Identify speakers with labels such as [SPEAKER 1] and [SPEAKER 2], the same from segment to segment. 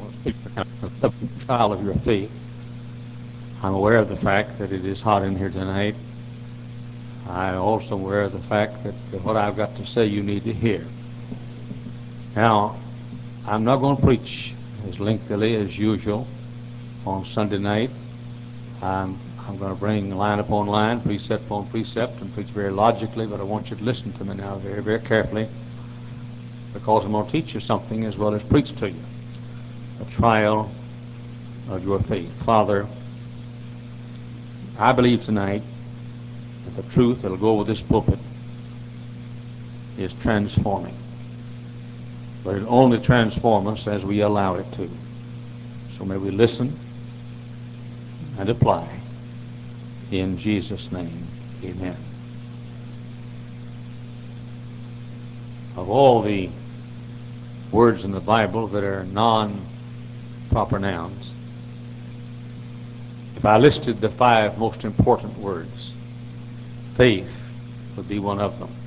[SPEAKER 1] the trial of your faith. I'm aware of the fact that it is hot in here tonight. I'm also aware of the fact that what I've got to say you need to hear. Now, I'm not going to preach as lengthily as usual on Sunday night. I'm going to bring line upon line, precept upon precept, and preach very logically, but I want you to listen to me now very, very carefully, because I'm going to teach you something as well as preach to you. A trial of your faith. Father, I believe tonight that the truth that will go with this pulpit is transforming. But it only transforms us as we allow it to. So may we listen and apply. In Jesus' name, amen. Of all the words in the Bible that are non-proper nouns, if I listed the 5 most important words, faith would be one of them.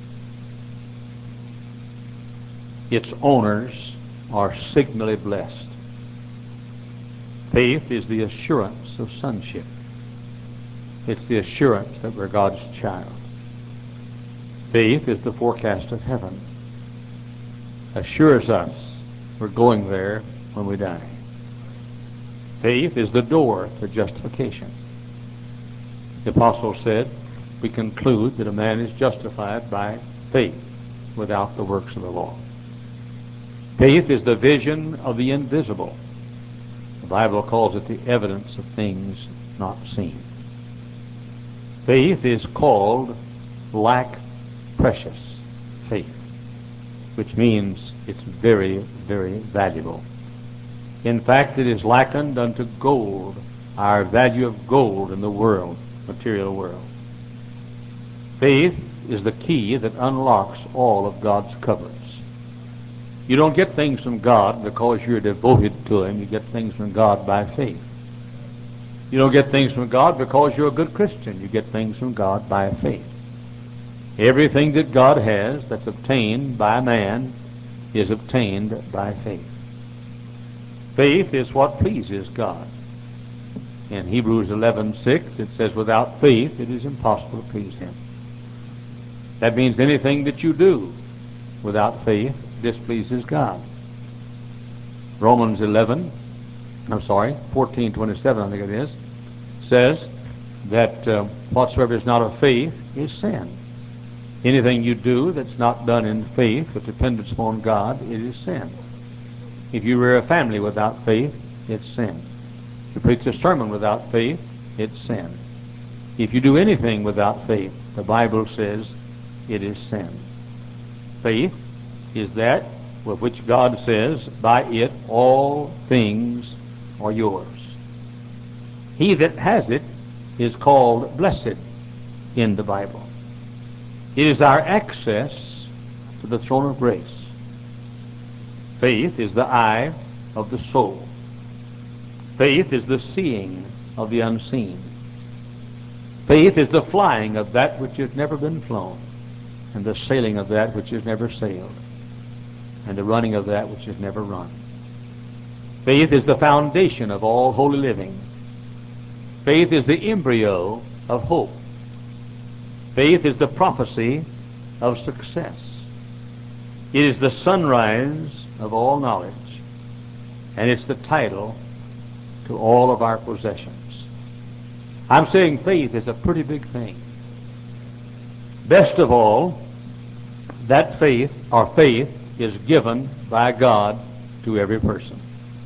[SPEAKER 1] Its owners are signally blessed. Faith is the assurance of sonship. It's the assurance that we're God's child. Faith is the forecast of heaven. Assures us we're going there when we die. Faith is the door to justification. The apostle said, we conclude that a man is justified by faith without the works of the law. Faith is the vision of the invisible. The Bible calls it the evidence of things not seen. Faith is called lack precious faith, which means it's very, very valuable. In fact, it is likened unto gold, our value of gold in the world, material world. Faith is the key that unlocks all of God's cupboards. You don't get things from God because you're devoted to Him. You get things from God by faith. You don't get things from God because you're a good Christian. You get things from God by faith. Everything that God has that's obtained by man is obtained by faith. Faith is what pleases God. In Hebrews 11:6 it says, without faith it is impossible to please Him. That means anything that you do without faith displeases God. Romans 14:27, I think it is, says that whatsoever is not of faith is sin. Anything you do that's not done in faith with dependence upon God, it is sin. If you rear a family without faith, it's sin. If you preach a sermon without faith, it's sin. If you do anything without faith, the Bible says it is sin. Faith is that with which God says, by it all things are yours. He that has it is called blessed in the Bible. It is our access to the throne of grace. Faith is the eye of the soul. Faith is the seeing of the unseen. Faith is the flying of that which has never been flown, and the sailing of that which has never sailed, and the running of that which has never run. Faith is the foundation of all holy living. Faith is the embryo of hope. Faith is the prophecy of success. It is the sunrise of all knowledge, and it's the title to all of our possessions. I'm saying faith is a pretty big thing. Best of all, that faith, or faith, is given by God to every person.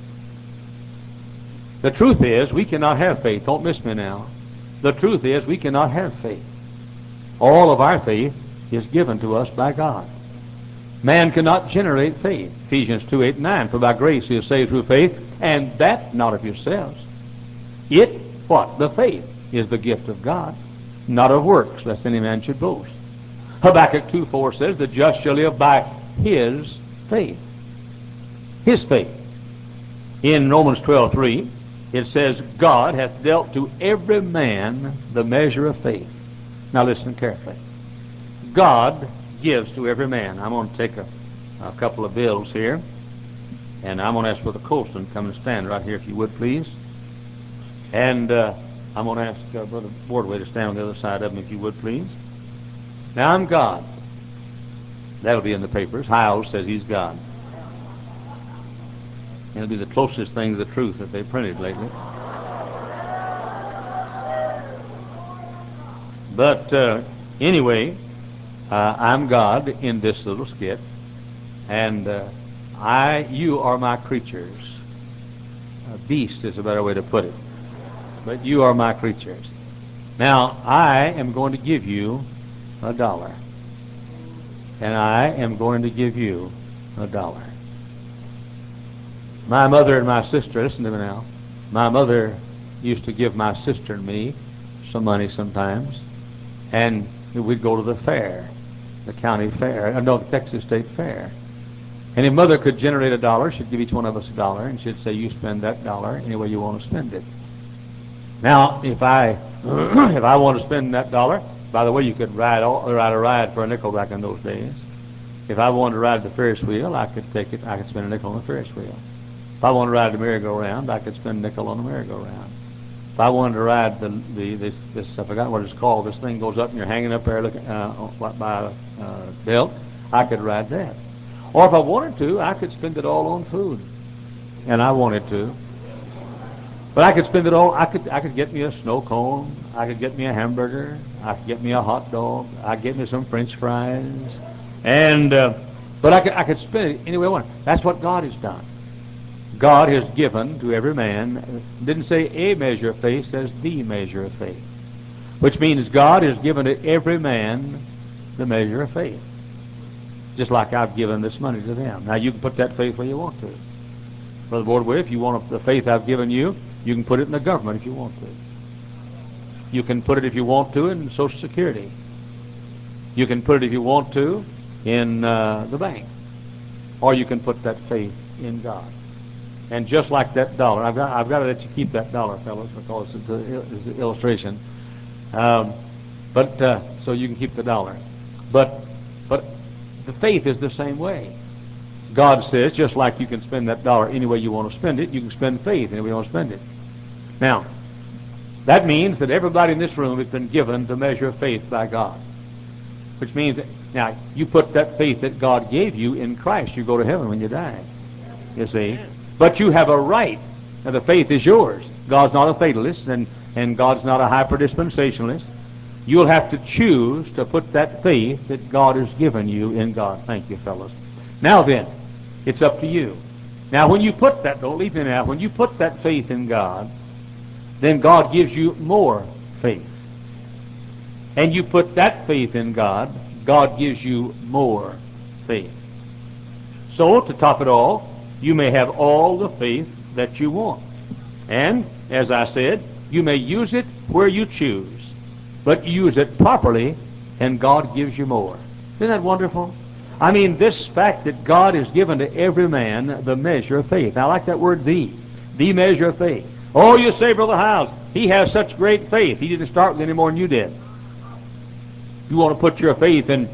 [SPEAKER 1] The truth is, we cannot have faith. Don't miss me now. The truth is, we cannot have faith. All of our faith is given to us by God. Man cannot generate faith. Ephesians 2:8-9, for by grace he is saved through faith, and that not of yourselves. It, what? The faith is the gift of God, not of works, lest any man should boast. Habakkuk 2:4 says, the just shall live by his faith. His faith. In Romans 12:3, it says, God hath dealt to every man the measure of faith. Now listen carefully. God gives to every man. I'm going to take a couple of bills here. And I'm going to ask Brother Colston to come and stand right here, if you would, please. And I'm going to ask Brother Wardway to stand on the other side of him, if you would, please. Now, I'm God. That'll be in the papers. Hiles says he's God. It'll be the closest thing to the truth that they've printed lately. But anyway, I'm God in this little skit, and you are my creatures. A beast is a better way to put it. But you are my creatures. Now, I am going to give you $1. And I am going to give you $1. My mother and my sister, listen to me now. My mother used to give my sister and me some money sometimes, and we'd go to the fair, the county fair, no, the Texas State Fair. And if Mother could generate $1, she'd give each one of us $1, and she'd say, you spend that $1 any way you want to spend it. Now, if I want to spend that $1, by the way, you could ride a ride for a nickel back in those days. If I wanted to ride the Ferris wheel, I could spend a nickel on the Ferris wheel. If I wanted to ride the merry-go-round, I could spend a nickel on the merry-go-round. If I wanted to ride this I forgot what it's called, this thing goes up and you're hanging up there looking by a belt, I could ride that. Or if I wanted to, I could spend it all on food. And I wanted to. But I could spend it all. I could get me a snow cone. I could get me a hamburger. I could get me a hot dog. I could get me some French fries. And but I could spend it any way I want. That's what God has done. God has given to every man. Didn't say a measure of faith, says the measure of faith, which means God has given to every man the measure of faith. Just like I've given this money to them. Now you can put that faith where you want to. Brother Wardway, if you want the faith I've given you, you can put it in the government if you want to. You can put it if you want to in Social Security. You can put it if you want to in the bank. Or you can put that faith in God. And just like that $1, I've got to let you keep that $1, fellas, because it's an illustration. So you can keep the $1. But the faith is the same way. God says, just like you can spend that $1 any way you want to spend it, you can spend faith any way you want to spend it. Now, that means that everybody in this room has been given the measure of faith by God. Which means that, now, you put that faith that God gave you in Christ, you go to heaven when you die. You see? But you have a right. Now, the faith is yours. God's not a fatalist, and God's not a hyper-dispensationalist. You'll have to choose to put that faith that God has given you in God. Thank you, fellas. Now then, it's up to you. Now, when you put that, don't leave me now, when you put that faith in God, then God gives you more faith. And you put that faith in God, God gives you more faith. So, to top it all, you may have all the faith that you want. And, as I said, you may use it where you choose. But you use it properly, and God gives you more. Isn't that wonderful? I mean, this fact that God has given to every man the measure of faith. Now, I like that word, the measure of faith. Oh, you say, Brother Hiles, he has such great faith. He didn't start with any more than you did. You want to put your faith in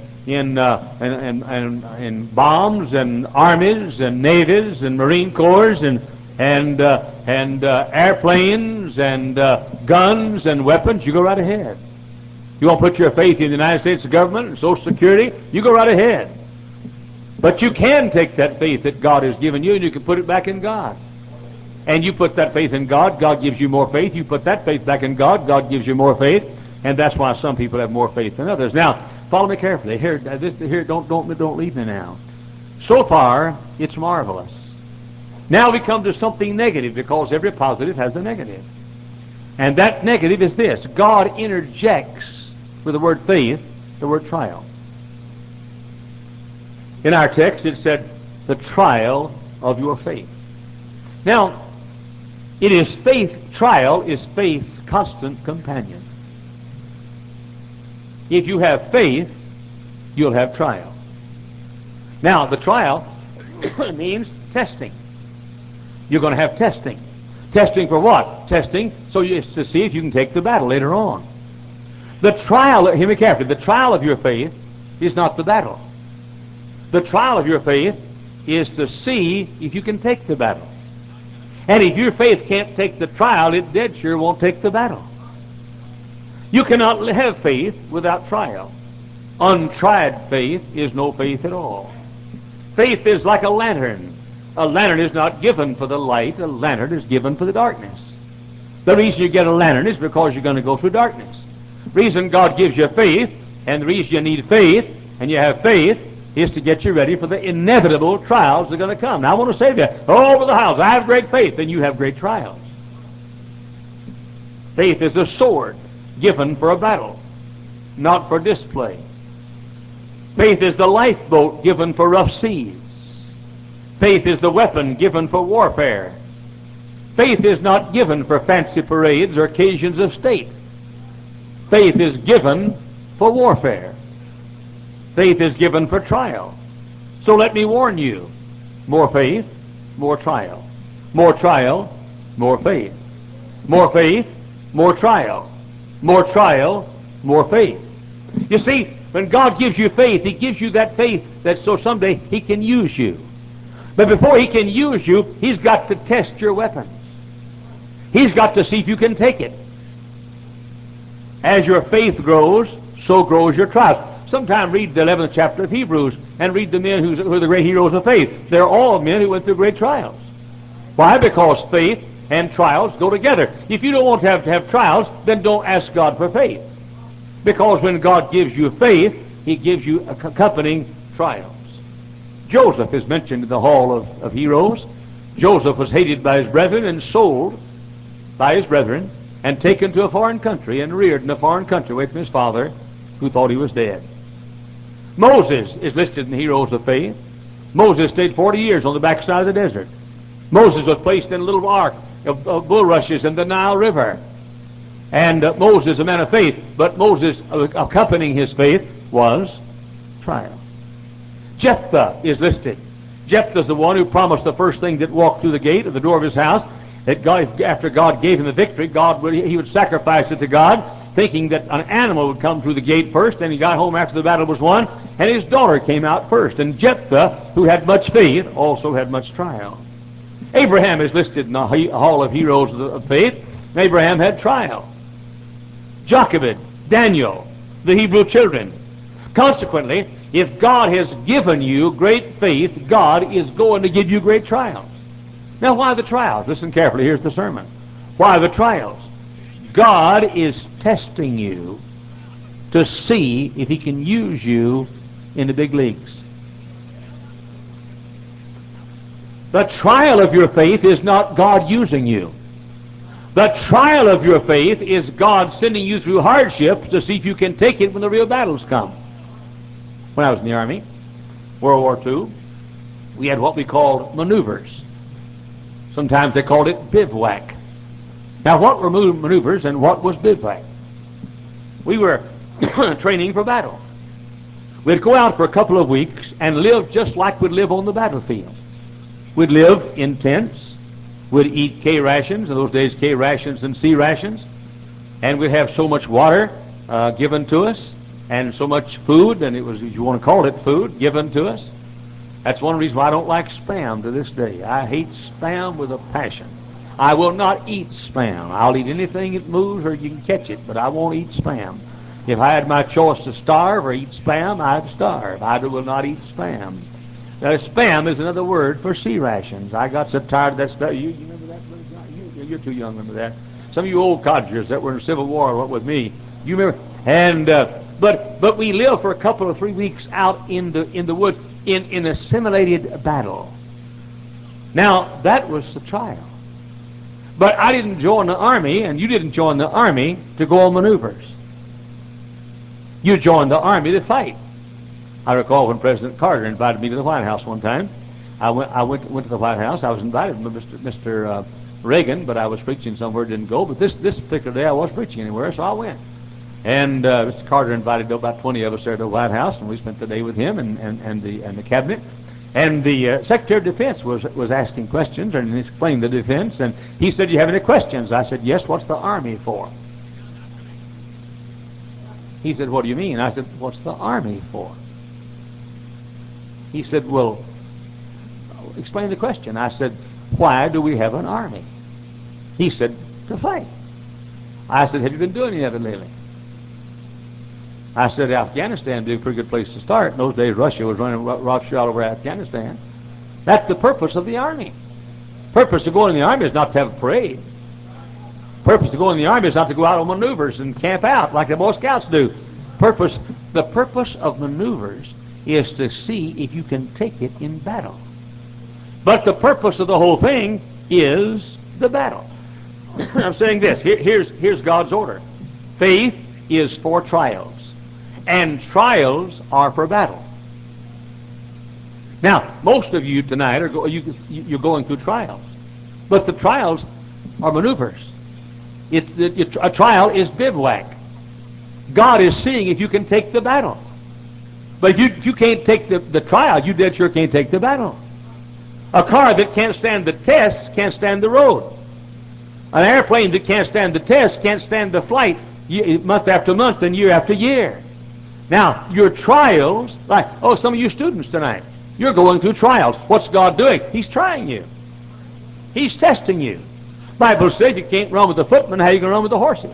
[SPEAKER 1] bombs and armies and navies and Marine Corps and airplanes and guns and weapons, you go right ahead. You want to put your faith in the United States government and Social Security, you go right ahead. But you can take that faith that God has given you and you can put it back in God. And you put that faith in God, God gives you more faith. You put that faith back in God, God gives you more faith. And that's why some people have more faith than others. Now, follow me carefully. Here, don't leave me now. So far, it's marvelous. Now we come to something negative, because every positive has a negative. And that negative is this. God interjects with the word faith, the word trial. In our text, it said, the trial of your faith. Now, trial is faith's constant companion. If you have faith, you'll have trial. Now, the trial means testing. You're going to have testing. Testing for what? Testing so to see if you can take the battle later on. The trial, hear me carefully, the trial of your faith is not the battle. The trial of your faith is to see if you can take the battle. And if your faith can't take the trial, it dead sure won't take the battle. You cannot have faith without trial. Untried faith is no faith at all. Faith is like a lantern. A lantern is not given for the light. A lantern is given for the darkness. The reason you get a lantern is because you're going to go through darkness. The reason God gives you faith, and the reason you need faith, and you have faith, is to get you ready for the inevitable trials that are going to come. Now, I want to say to you, over the house, I have great faith, and you have great trials. Faith is a sword given for a battle, not for display. Faith is the lifeboat given for rough seas. Faith is the weapon given for warfare. Faith is not given for fancy parades or occasions of state. Faith is given for warfare. Faith is given for trial. So let me warn you, more faith, more trial. More trial, more faith. More faith, more trial. More trial, more faith. You see, when God gives you faith, He gives you that faith that so someday He can use you. But before He can use you, He's got to test your weapons. He's got to see if you can take it. As your faith grows, so grows your trials. Sometime read the 11th chapter of Hebrews and read the men who are the great heroes of faith. They're all men who went through great trials. Why? Because faith and trials go together. If you don't want to have trials, then don't ask God for faith. Because when God gives you faith, He gives you accompanying trials. Joseph is mentioned in the hall of heroes. Joseph was hated by his brethren and sold by his brethren and taken to a foreign country and reared in a foreign country away from his father, who thought he was dead. Moses is listed in the heroes of faith. Moses stayed 40 years on the backside of the desert. Moses was placed in a little ark of bulrushes in the Nile River. And Moses, a man of faith, but Moses, accompanying his faith, was trial. Jephthah is listed. Jephthah is the one who promised the first thing that walked through the gate of the door of his house, that God, after God gave him the victory, he would sacrifice it to God, thinking that an animal would come through the gate first, and he got home after the battle was won, and his daughter came out first. And Jephthah, who had much faith, also had much trial. Abraham is listed in the hall of heroes of faith. Abraham had trial. Jochebed, Daniel, the Hebrew children. Consequently, if God has given you great faith, God is going to give you great trials. Now, why the trials? Listen carefully. Here's the sermon. Why the trials? God is testing you to see if He can use you in the big leagues. The trial of your faith is not God using you. The trial of your faith is God sending you through hardships to see if you can take it when the real battles come. When I was in the Army, World War II, we had what we called maneuvers. Sometimes they called it bivouac. Now, what were maneuvers and what was bivouac? We were training for battle. We'd go out for a couple of weeks and live just like we'd live on the battlefield. We'd live in tents. We'd eat K rations, in those days K rations and C rations. And we'd have so much water given to us and so much food, and it was, if you want to call it food, given to us. That's one reason why I don't like Spam to this day. I hate Spam with a passion. I will not eat Spam. I'll eat anything that moves or you can catch it, but I won't eat Spam. If I had my choice to starve or eat Spam, I'd starve. I will not eat Spam. Now, Spam is another word for C rations. I got so tired of that stuff. You remember that? You're too young to remember that. Some of you old codgers that were in the Civil War with me, you remember? And but we lived for a couple of 3 weeks out in the woods in a simulated battle. Now that was the trial. But I didn't join the Army, and you didn't join the Army to go on maneuvers. You joined the Army to fight. I recall when President Carter invited me to the White House one time. I went to the White House. I was invited by Mr. Reagan, but I was preaching somewhere, didn't go. But this particular day I wasn't preaching anywhere, so I went. And Mr. Carter invited about 20 of us there to the White House, and we spent the day with him and the cabinet. And the Secretary of Defense was asking questions and he explained the defense. And he said, "You have any questions?" I said, "Yes, what's the Army for?" He said, "What do you mean?" I said, "What's the Army for?" He said, "Well, explain the question. I said, why do we have an army? He said, to fight. I said, have you been doing any of it lately? I said, Afghanistan would be a pretty good place to start. In those days, Russia was running roughshod over Afghanistan. That's the purpose of the army. Purpose of going in the army is not to have a parade. Purpose of going in the army is not to go out on maneuvers and camp out like the Boy Scouts do. The purpose of maneuvers is to see if you can take it in battle. But the purpose of the whole thing is the battle. I'm saying this. Here's God's order. Faith is for trials, and trials are for battle. Now, most of you tonight you're going through trials, but the trials are maneuvers. A trial is bivouac. God is seeing if you can take the battle. But if you can't take the trial, you dead sure can't take the battle. A car that can't stand the test can't stand the road. An airplane that can't stand the test can't stand the flight month after month and year after year. Now, your trials, some of you students tonight, you're going through trials. What's God doing? He's trying you. He's testing you. The Bible says you can't run with the footmen, how are you going to run with the horses?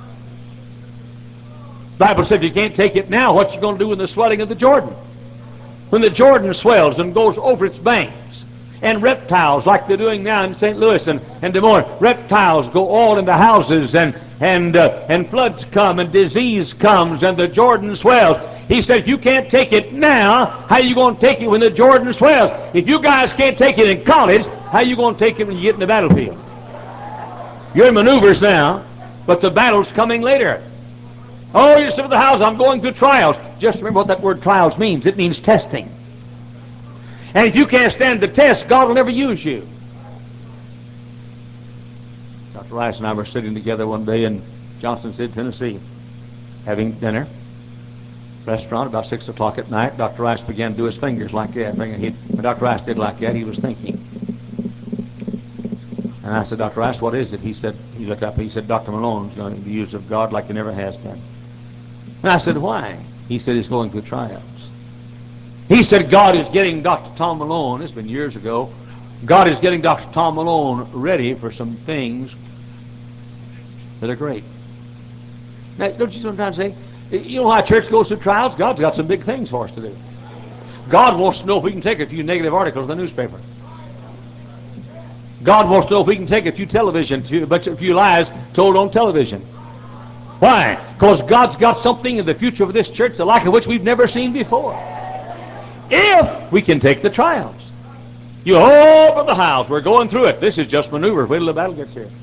[SPEAKER 1] The Bible says you can't take it now, what you going to do in the swelling of the Jordan? When the Jordan swells and goes over its banks, and reptiles, like they're doing now in St. Louis and Des Moines, reptiles go all into houses, and floods come, and disease comes, and the Jordan swells. He said, if you can't take it now, how are you going to take it when the Jordan swells? If you guys can't take it in college, how are you going to take it when you get in the battlefield? You're in maneuvers now, but the battle's coming later. Oh, you sit at the house, I'm going through trials. Just remember what that word trials means. It means testing. And if you can't stand the test, God will never use you. Dr. Rice and I were sitting together one day in Johnson City, Tennessee, having dinner. Restaurant, about 6 o'clock at night. Dr. Rice began to do his fingers like that. When Dr. Rice did like that, he was thinking. And I said, Dr. Rice, what is it? He looked up, he said, Dr. Malone's going to be used of God like he never has been. And I said, why? He said, he's going through trials. He said, God is getting Dr. Tom Malone, it's been years ago, God is getting Dr. Tom Malone ready for some things that are great. Now, don't you sometimes say, you know why church goes through trials? God's got some big things for us to do. God wants to know if we can take a few negative articles in the newspaper. God wants to know if we can take a few a few lies told on television. Why? Because God's got something in the future of this church the like of which we've never seen before. If we can take the trials. You open the house, we're going through it. This is just maneuver. Wait till the battle gets here.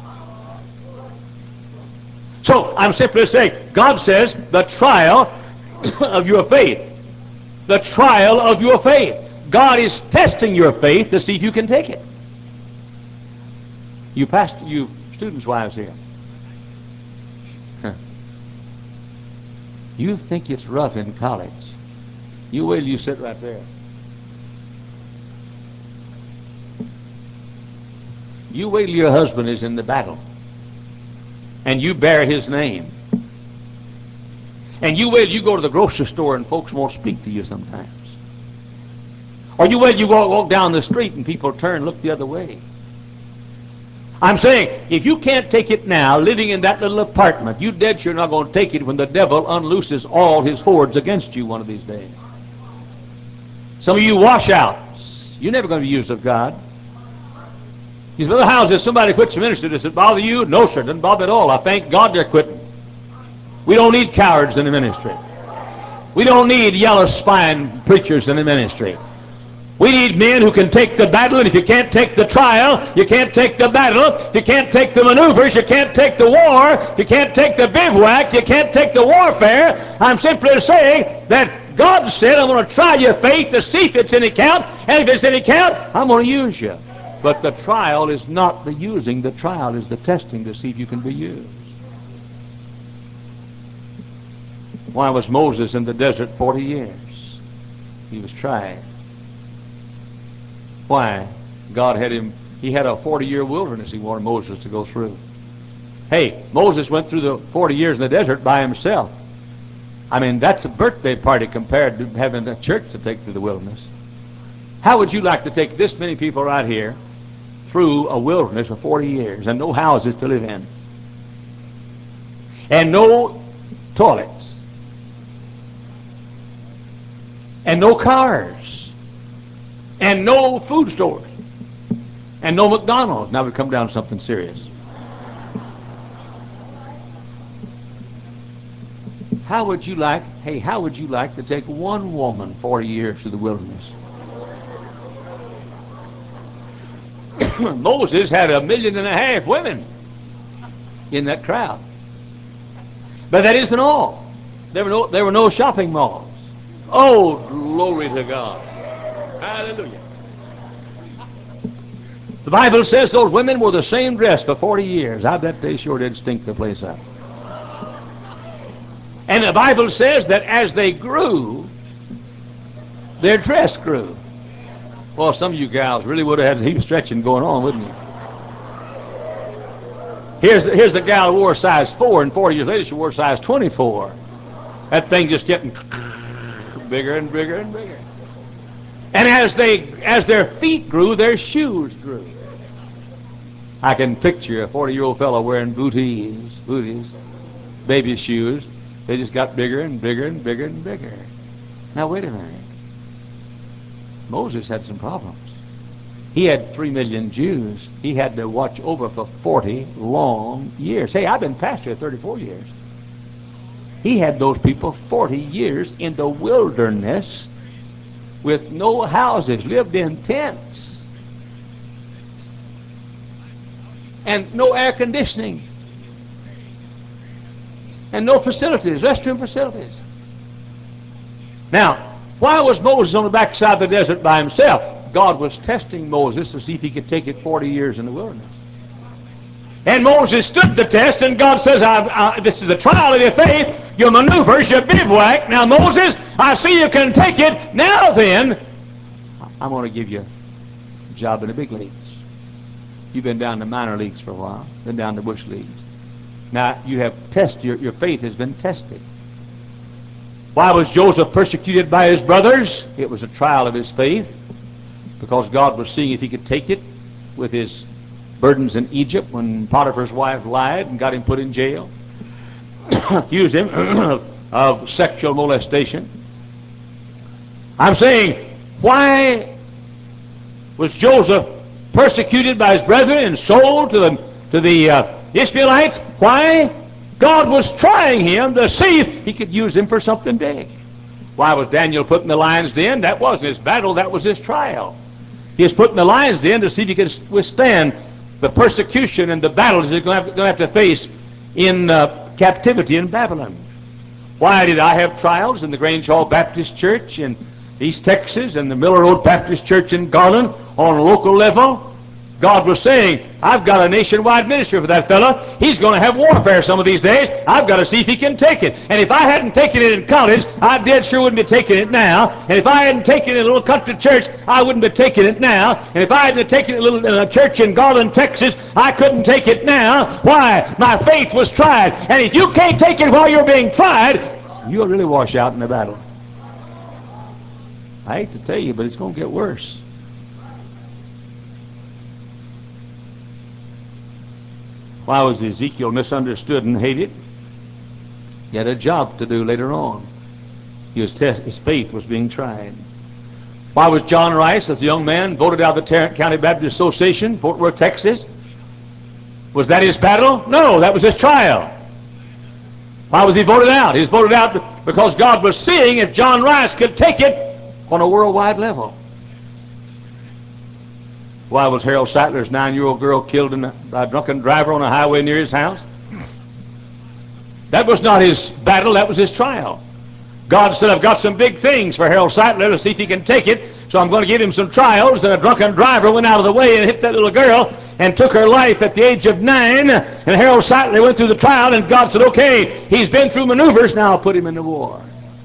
[SPEAKER 1] So, I'm simply saying, God says, the trial of your faith. The trial of your faith. God is testing your faith to see if you can take it. You students' wives here. You think it's rough in college. You wait till you sit right there. You wait till your husband is in the battle. And you bear his name. And you wait till you go to the grocery store and folks won't speak to you sometimes. Or you wait till you walk down the street and people turn and look the other way. I'm saying, if you can't take it now, living in that little apartment, you dead sure not going to take it when the devil unlooses all his hordes against you one of these days. Some of you washouts, you're never going to be used of God. You say, Brother Howes, if somebody quits the ministry, does it bother you? No, sir, it doesn't bother at all. I thank God they're quitting. We don't need cowards in the ministry. We don't need yellow spine preachers in the ministry. We need men who can take the battle, and if you can't take the trial, you can't take the battle. If you can't take the maneuvers, you can't take the war. If you can't take the bivouac, you can't take the warfare. I'm simply saying that God said, I'm going to try your faith to see if it's any count, and if it's any count, I'm going to use you. But the trial is not the using. The trial is the testing to see if you can be used. Why was Moses in the desert 40 years? He was tried. Why? God had him, he had a 40-year wilderness he wanted Moses to go through. Hey, Moses went through the 40 years in the desert by himself. I mean, that's a birthday party compared to having a church to take through the wilderness. How would you like to take this many people right here through a wilderness for 40 years and no houses to live in and no toilets and no cars and no food stores and no McDonald's? Now we come down to something serious. How would you like to take one woman 40 years through the wilderness? Moses had 1.5 million women in that crowd. But that isn't all. There were no shopping malls. Oh, glory to God. Hallelujah. The Bible says those women wore the same dress for 40 years. I bet they sure did stink the place up. And the Bible says that as they grew, their dress grew. Well, some of you gals really would have had a heap of stretching going on, wouldn't you? Here's a gal who wore a size 4, and 40 years later she wore a size 24. That thing just getting bigger and bigger and bigger. And as their feet grew, their shoes grew. I can picture a 40-year-old fellow wearing booties, baby shoes. They just got bigger and bigger and bigger and bigger. Now, wait a minute. Moses had some problems. He had 3 million Jews he had to watch over for 40 long years. Hey, I've been pastor 34 years. He had those people 40 years in the wilderness with no houses, lived in tents, and no air conditioning, and no facilities, restroom facilities. Now, why was Moses on the backside of the desert by himself? God was testing Moses to see if he could take it 40 years in the wilderness. And Moses stood the test, and God says, this is the trial of your faith, your maneuvers, your bivouac. Now, Moses, I see you can take it. Now then, I'm going to give you a job in the big leagues. You've been down in the minor leagues for a while, been down in the bush leagues. Now, you have tested, your faith has been tested. Why was Joseph persecuted by his brothers? It was a trial of his faith, because God was seeing if he could take it with his burdens in Egypt when Potiphar's wife lied and got him put in jail, accused him of sexual molestation. I'm saying, why was Joseph persecuted by his brethren and sold to the Ishmaelites? Why? God was trying him to see if he could use him for something big. Why was Daniel put in the lion's den? That wasn't his battle, that was his trial. He was put in the lion's den to see if he could withstand the persecution and the battles he's going to have to face in captivity in Babylon. Why did I have trials in the Grange Hall Baptist Church in East Texas and the Miller Road Baptist Church in Garland on a local level? God was saying, I've got a nationwide ministry for that fella. He's going to have warfare some of these days. I've got to see if he can take it. And if I hadn't taken it in college, I dead sure wouldn't be taking it now. And if I hadn't taken it in a little country church, I wouldn't be taking it now. And if I hadn't taken it in a church in Garland, Texas, I couldn't take it now. Why? My faith was tried. And if you can't take it while you're being tried, you'll really wash out in the battle. I hate to tell you, but it's going to get worse. Why was Ezekiel misunderstood and hated? He had a job to do later on. His faith was being tried. Why was John Rice, as a young man, voted out of the Tarrant County Baptist Association, Fort Worth, Texas? Was that his battle? No, that was his trial. Why was he voted out? He was voted out because God was seeing if John Rice could take it on a worldwide level. Why was Harold Sattler's 9-year-old girl killed by a drunken driver on a highway near his house? That was not his battle, that was his trial. God said, I've got some big things for Harold Sattler to see if he can take it, so I'm going to give him some trials. And a drunken driver went out of the way and hit that little girl and took her life at the age of 9. And Harold Sattler went through the trial, and God said, okay, he's been through maneuvers, now I'll put him in the war.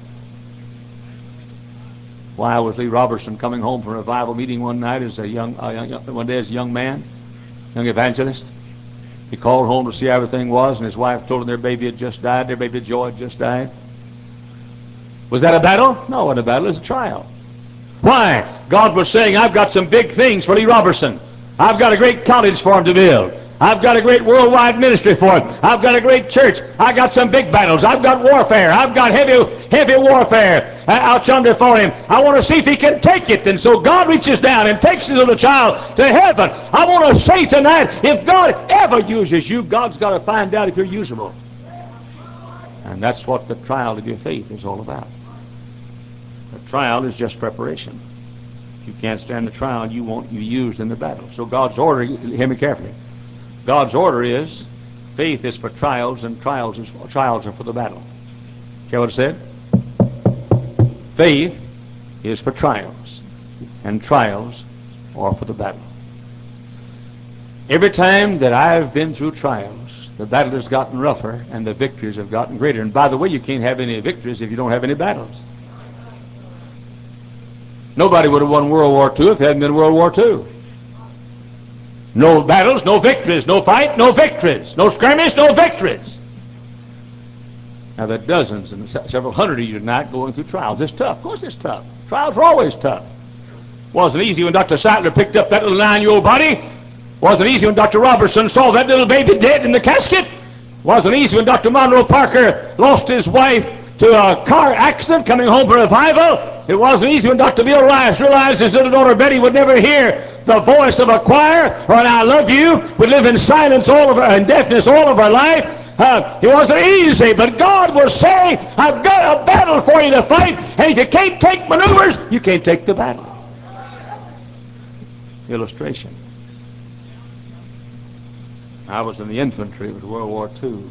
[SPEAKER 1] Why was Lee Robertson coming home from a revival meeting one night as one day as a young man, young evangelist? He called home to see how everything was, and his wife told him their baby had just died, their baby Joy had just died. Was that a battle? No, it wasn't a battle, it was a trial. Why? God was saying, I've got some big things for Lee Robertson. I've got a great college for him to build. I've got a great worldwide ministry for him. I've got a great church. I've got some big battles. I've got warfare. I've got heavy warfare out yonder for him. I want to see if he can take it. And so God reaches down and takes his little child to heaven. I want to say tonight, if God ever uses you, God's got to find out if you're usable. And that's what the trial of your faith is all about. The trial is just preparation. If you can't stand the trial, you won't be used in the battle. So God's order, hear me carefully. God's order is, faith is for trials, and trials are for the battle. Hear what it said? Faith is for trials, and trials are for the battle. Every time that I've been through trials, the battle has gotten rougher, and the victories have gotten greater. And by the way, you can't have any victories if you don't have any battles. Nobody would have won World War II if there hadn't been World War II. No battles, no victories. No fight, no victories. No skirmish, no victories. Now there are dozens and several hundred of you tonight going through trials. It's tough. Of course it's tough. Trials are always tough. Wasn't easy when Dr. Sattler picked up that little 9-year-old body. Wasn't easy when Dr. Robertson saw that little baby dead in the casket. Wasn't easy when Dr. Monroe Parker lost his wife to a car accident coming home from revival. It wasn't easy when Dr. Bill Rice realized his little daughter Betty would never hear the voice of a choir or an I love you, would live in silence all of her and deafness all of her life. It wasn't easy, but God was saying, I've got a battle for you to fight, and if you can't take maneuvers, you can't take the battle. Illustration. I was in the infantry with World War II. We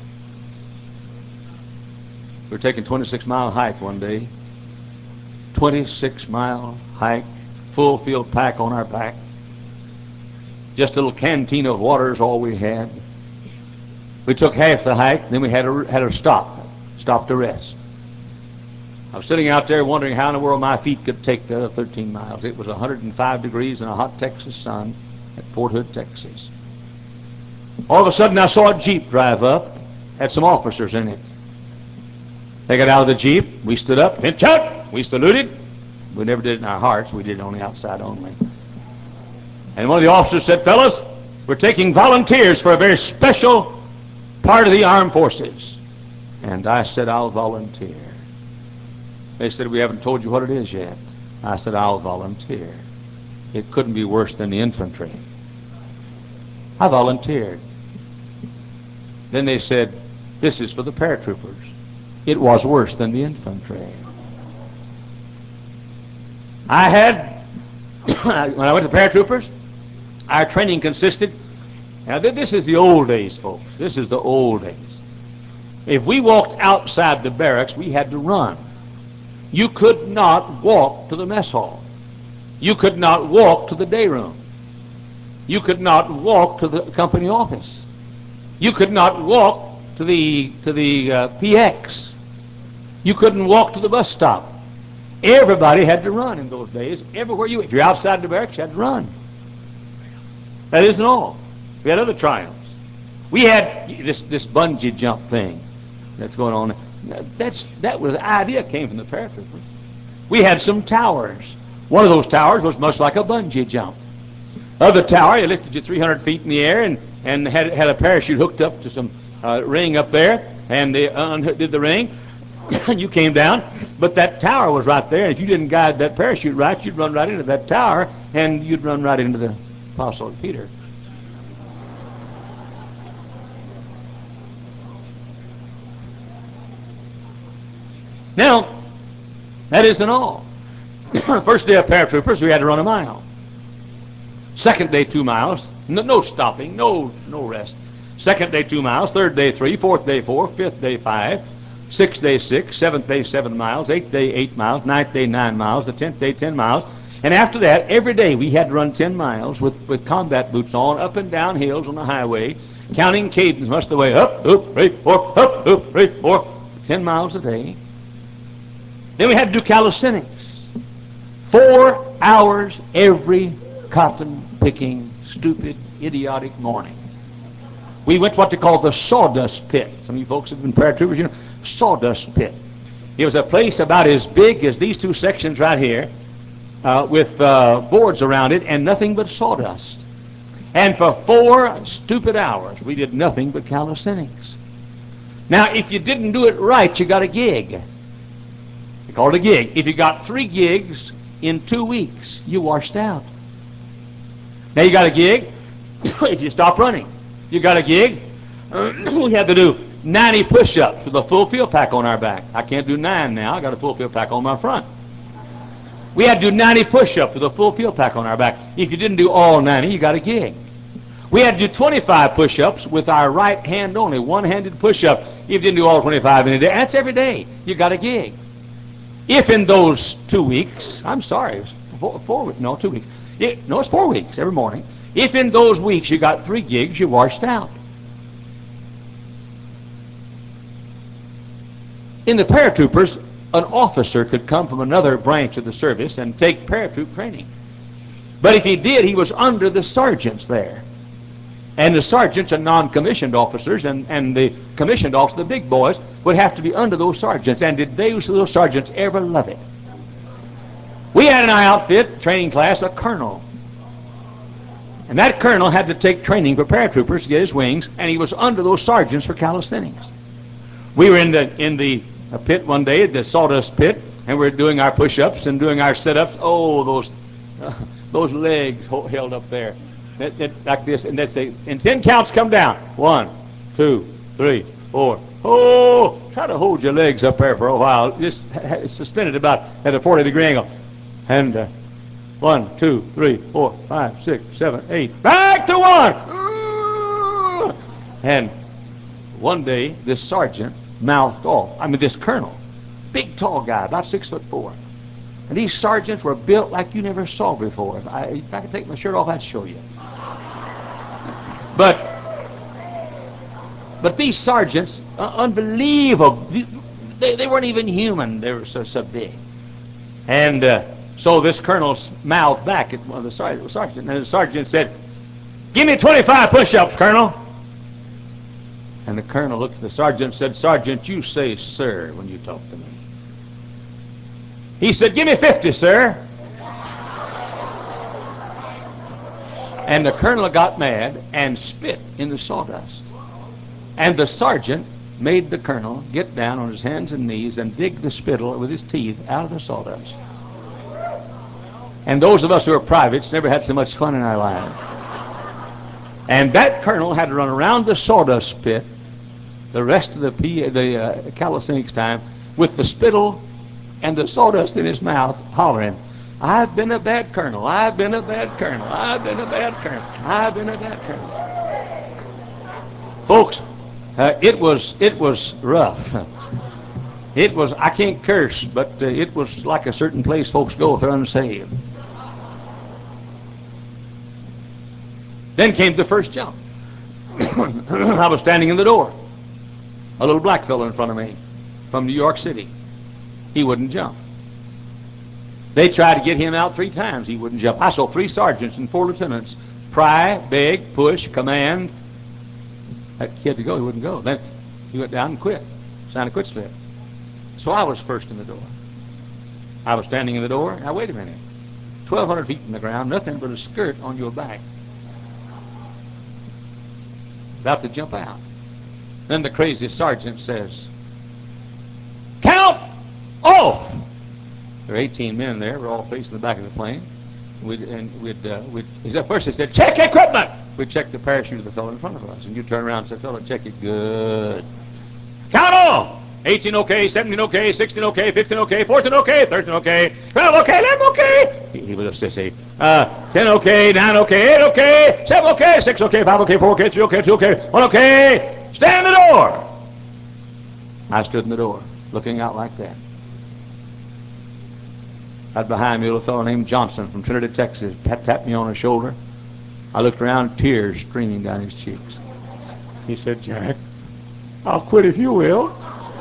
[SPEAKER 1] were taking a 26-mile hike one day. 26-mile hike, full field pack on our back. Just a little canteen of water is all we had. We took half the hike, then we had to stop to rest. I was sitting out there wondering how in the world my feet could take the 13 miles. It was 105 degrees in a hot Texas sun at Fort Hood, Texas. All of a sudden I saw a Jeep drive up, had some officers in it. They got out of the Jeep, we stood up, pinch out, we saluted. We never did it in our hearts, we did it on the outside only. And one of the officers said, fellas, we're taking volunteers for a very special part of the armed forces. And I said, I'll volunteer. They said, we haven't told you what it is yet. I said, I'll volunteer. It couldn't be worse than the infantry. I volunteered. Then they said, this is for the paratroopers. It was worse than the infantry. I had, when I went to the paratroopers, our training consisted, now this is the old days, folks. This is the old days. If we walked outside the barracks, we had to run. You could not walk to the mess hall. You could not walk to the day room. You could not walk to the company office. You could not walk to the PX. You couldn't walk to the bus stop. Everybody had to run in those days. Everywhere if you're outside the barracks, you had to run. That isn't all. We had other trials. We had this bungee jump thing that's going on. That was the idea came from the paratroopers. We had some towers. One of those towers was much like a bungee jump. Other tower, you lifted you 300 feet in the air and had a parachute hooked up to some ring up there, and they undid the ring, and you came down. But that tower was right there, and if you didn't guide that parachute right, you'd run right into that tower, and you'd run right into the Apostle Peter. Now, that isn't all. First day of paratroopers, we had to run a mile. Second day, 2 miles. No stopping, no rest. Second day, 2 miles. Third day, 3. Fourth day, 4. Fifth day, 5. Sixth day, 6. Seventh day, 7 miles. Eighth day, 8 miles. Ninth day, 9 miles. The 10th day, 10 miles. And after that, every day we had to run 10 miles with combat boots on, up and down hills on the highway, counting cadence much the way up, 3, 4, up, 3, 4. 10 miles a day. Then we had to do calisthenics. 4 hours every cotton-picking, stupid, idiotic morning. We went to what they call the sawdust pit. Some of you folks have been paratroopers, you know, sawdust pit. It was a place about as big as these 2 sections right here, with boards around it and nothing but sawdust. And for 4 stupid hours, we did nothing but calisthenics. Now, if you didn't do it right, you got a gig. They called it a gig. If you got 3 gigs in 2 weeks, you washed out. Now, you got a gig if you stop running. You got a gig. We had to do 90 push-ups with a full field pack on our back. I can't do 9 now. I got a full field pack on my front. We had to do 90 push-ups with a full field pack on our back. If you didn't do all 90, you got a gig. We had to do 25 push-ups with our right hand only, one-handed push-up. If you didn't do all 25 in a day, that's every day. You got a gig. If in those 2 weeks, I'm sorry, it was 4 weeks, no, 2 weeks. No, it's 4 weeks every morning. If in those weeks you got 3 gigs, you washed out. In the paratroopers, an officer could come from another branch of the service and take paratroop training. But if he did, he was under the sergeants there. And the sergeants and non-commissioned officers and the commissioned officers, the big boys, would have to be under those sergeants. And did those sergeants ever love it? We had in our outfit training class a colonel. And that colonel had to take training for paratroopers to get his wings, and he was under those sergeants for calisthenics. We were in the pit one day, the sawdust pit, and we were doing our push-ups and doing our sit-ups. Oh, those legs held up there. Like this, and they'd say, in 10 counts, come down. 1, 2, 3, 4. Oh, try to hold your legs up there for a while. Just suspend it about at a 40-degree angle. And 1, 2, 3, 4, 5, 6, 7, 8. Back to 1. And one day, this sergeant mouthed off. I mean, this colonel, big, tall guy, about 6'4". And these sergeants were built like you never saw before. If I could take my shirt off, I'd show you. But these sergeants, unbelievable. They weren't even human. They were so big. And so this colonel mouthed back at one of the sergeants, and the sergeant said, "Give me 25 push-ups, Colonel." And the colonel looked at the sergeant and said, "Sergeant, you say sir when you talk to me." He said, "Give me 50, sir." And the colonel got mad and spit in the sawdust. And the sergeant made the colonel get down on his hands and knees and dig the spittle with his teeth out of the sawdust. And those of us who are privates never had so much fun in our lives. And that colonel had to run around the sawdust pit the rest of the calisthenics time with the spittle and the sawdust in his mouth, hollering, "I've been a bad colonel, I've been a bad colonel, I've been a bad colonel, I've been a bad colonel." Folks, it was rough. It was, I can't curse, but it was like a certain place folks go if they're unsaved. Then came the first jump. I was standing in the door. A little black fellow in front of me from New York City. He wouldn't jump. They tried to get him out 3 times. He wouldn't jump. I saw 3 sergeants and 4 lieutenants pry, beg, push, command that kid to go. He wouldn't go. Then he went down and quit. Signed a quit slip. So I was first in the door. I was standing in the door. Now wait a minute. 1,200 feet from the ground, nothing but a skirt on your back. About to jump out. Then the crazy sergeant says, "Count off!" There were 18 men there. We're all facing the back of the plane. First they said, "Check equipment!" We'd check the parachute of the fellow in front of us. And you turn around and say, "Fellow, check it good. Count off! 18 okay, 17 okay, 16 okay, 15 okay, 14 okay, 13 okay, 12 okay, 11 okay." He would just say, 10 okay, 9 okay, 8 okay, 7 okay, 6 okay, 5 okay, 4 okay, 3 okay, 2 okay, 1 okay. Stand in the door. I stood in the door, looking out like that. Right behind me, a little fellow named Johnson from Trinity, Texas, tapped me on the shoulder. I looked around, tears streaming down his cheeks. He said, "Jack, I'll quit if you will."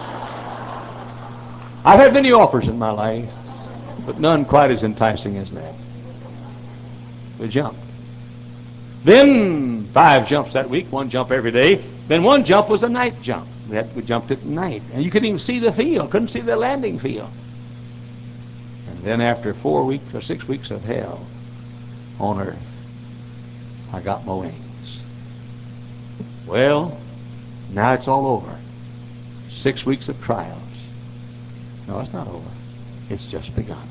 [SPEAKER 1] I've had many offers in my life, but none quite as enticing as that. We jumped. Then 5 jumps that week, 1 jump every day. Then 1 jump was a night jump. We jumped at night. And you couldn't even see the field, couldn't see the landing field. And then after 4 weeks or 6 weeks of hell on earth, I got my wings. Well, now it's all over. 6 weeks of trials. No, it's not over. It's just begun.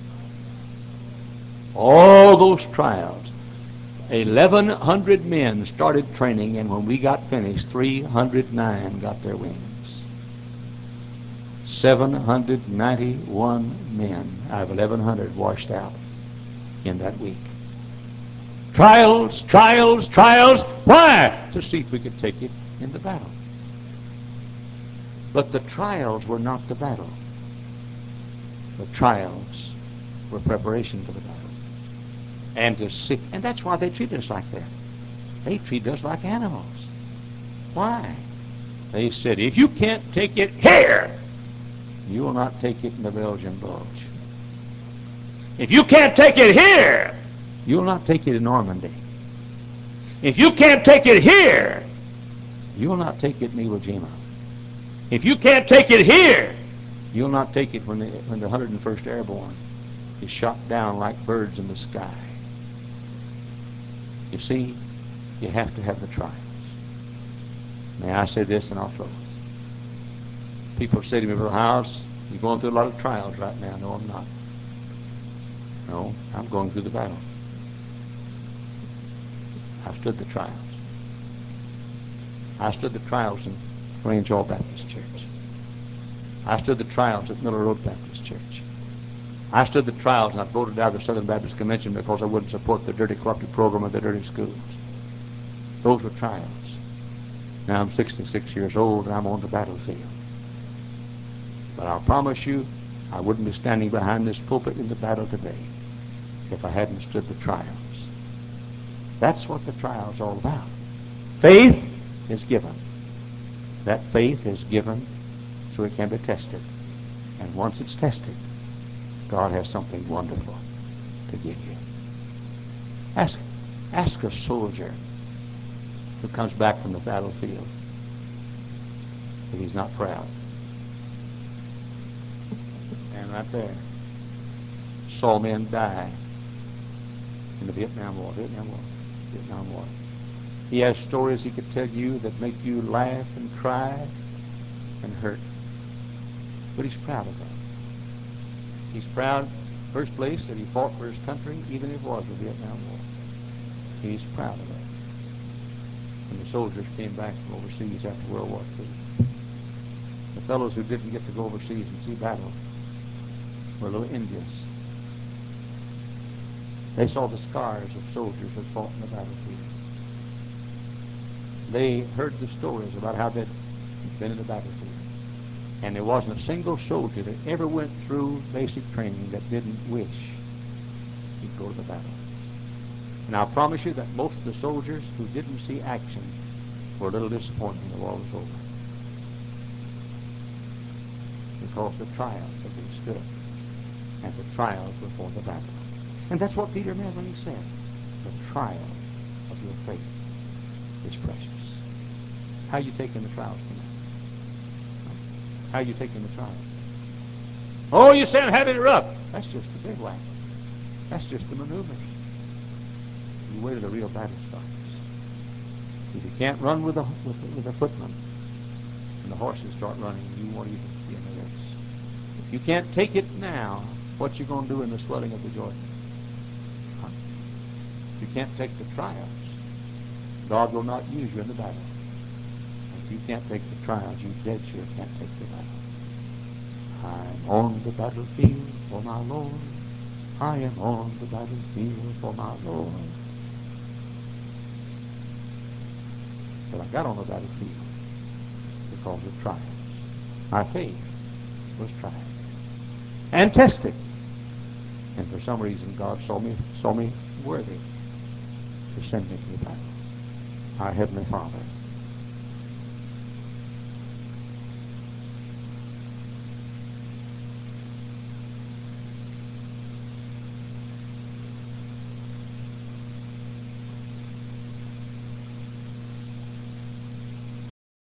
[SPEAKER 1] All those trials. 1,100 men started training, and when we got finished, 309 got their wings. 791 men out of 1,100 washed out in that week. Trials, trials, trials. Why? To see if we could take it in the battle. But the trials were not the battle. The trials were preparation for the battle. And to see, and that's why they treat us like that. They treat us like animals. Why? They said, if you can't take it here, you will not take it in the Belgian Bulge. If you can't take it here, you will not take it in Normandy. If you can't take it here, you will not take it in Iwo Jima. If you can't take it here, you will not take it when the 101st Airborne is shot down like birds in the sky. You see, you have to have the trials. May I say this and I'll close. People say to me, Brother Howes, you're going through a lot of trials right now. No, I'm not. No, I'm going through the battle. I've stood the trials. I stood the trials in Range Hall Baptist Church. I stood the trials at Miller Road Baptist Church. I stood the trials and I voted out of the Southern Baptist Convention because I wouldn't support the dirty corrupted program of the dirty schools. Those were trials. Now I'm 66 years old and I'm on the battlefield. But I'll promise you, I wouldn't be standing behind this pulpit in the battle today if I hadn't stood the trials. That's what the trials are all about. Faith is given. That faith is given so it can be tested. And once it's tested, God has something wonderful to give you. Ask a soldier who comes back from the battlefield if he's not proud. And right there, saw men die in the Vietnam War. He has stories he could tell you that make you laugh and cry and hurt. But he's proud of them. He's proud, first place, that he fought for his country, even if it was the Vietnam War. He's proud of that. When the soldiers came back from overseas after World War II, the fellows who didn't get to go overseas and see battle were a little envious. They saw the scars of soldiers that fought in the battlefield. They heard the stories about how they'd been in the battlefield. And there wasn't a single soldier that ever went through basic training that didn't wish he'd go to the battle. And I'll promise you that most of the soldiers who didn't see action were a little disappointed when the war was over. Because the trials had been stood. And the trials were for the battle. And that's what Peter meant when he said, the trial of your faith is precious. How are you taking the trials tonight? How are you taking the trials? Oh, you say I'm having it rough. That's just the bivouac. That's just the maneuvers. You wait till the real battle starts. If you can't run with the footman, and the horses start running, you won't even be in the race. If you can't take it now, what you going to do in the swelling of the Jordan? Huh? If you can't take the trials, God will not use you in the battle. If you can't take the trials, you dead sure can't take the battle. I'm on the battlefield for my Lord. I am on the battlefield for my Lord. But I got on the battlefield because of trials. My faith was tried and tested. And for some reason, God saw me worthy to send me to the battle. Our Heavenly Father